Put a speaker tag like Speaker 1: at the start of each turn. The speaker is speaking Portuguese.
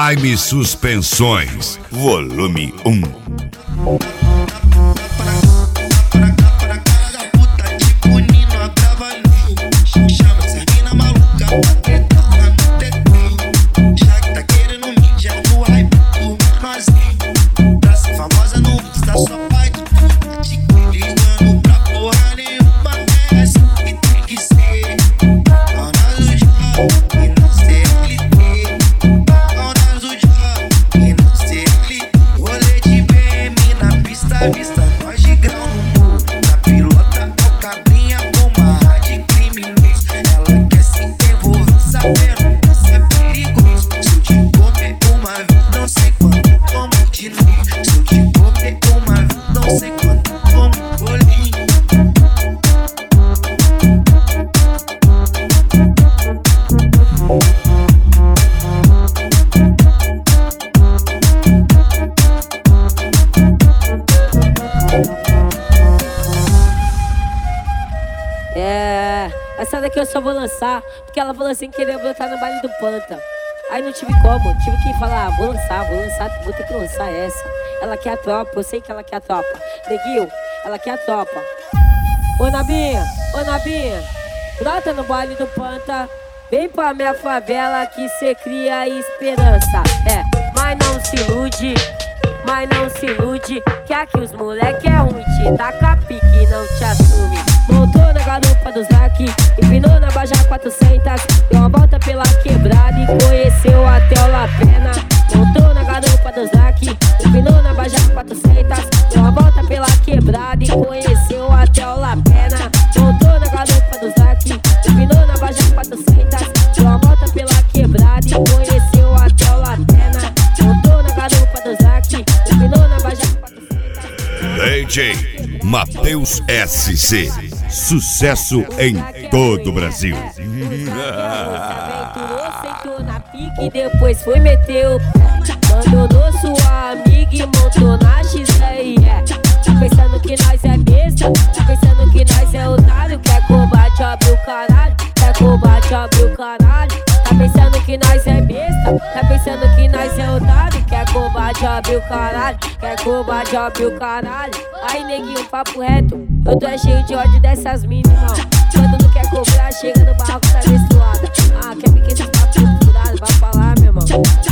Speaker 1: Time Suspensões, volume 1.
Speaker 2: Vista nós de grau no mundo. Na pilota é o cabrinha com uma rádio criminoso. Ela quer se envolver sabendo que isso é perigoso. Se eu te comer uma vez, não sei quando, como de novo. Se eu te comer uma vez, não sei quando, como bolinho.
Speaker 3: Essa daqui eu só vou lançar porque ela falou assim que queria botar no baile do Panta. Aí não tive como, tive que falar, vou lançar, vou ter que lançar essa. Ela quer a tropa, eu sei que ela quer a tropa. Neguinho, ela quer a tropa. Ô Nabinha, brota no baile do Panta. Vem pra minha favela que cê cria esperança. Mas não se ilude, que aqui os moleque é ruim, te taca pique e não te assume. Montou na garupa dos Zac, empinou na Baja 400, deu uma volta pela quebrada e conheceu até o La Pena. Montou na garupa dos Zac, empinou na Baja 400, deu uma volta pela quebrada e conheceu até o La Pena. Montou na garupa dos Zac, empinou na Baja 400, deu uma volta pela quebrada e conheceu até o La Pena. Montou na garupa dos Zac, empinou na Baja 400.
Speaker 1: DJ Matheus SC, sucesso em todo o Brasil.
Speaker 3: Sentou na pique e depois foi meter o pé. Abandonou sua amiga e montou na XR. Tá pensando que nós é besta, tá pensando que nós é otário. Quer combate, abre o caralho, quer combate, abre o caralho. Tá pensando que nós é besta, tá pensando que nós é otário. Quer combate, abre o caralho, quer combate, abre o caralho. Aí neguinho, papo reto, eu tô cheio de ódio dessas minas, irmão. Quando não quer cobrar, chega no barraco, tá menstruada. Quer pequeno papo furado, vai falar, meu irmão.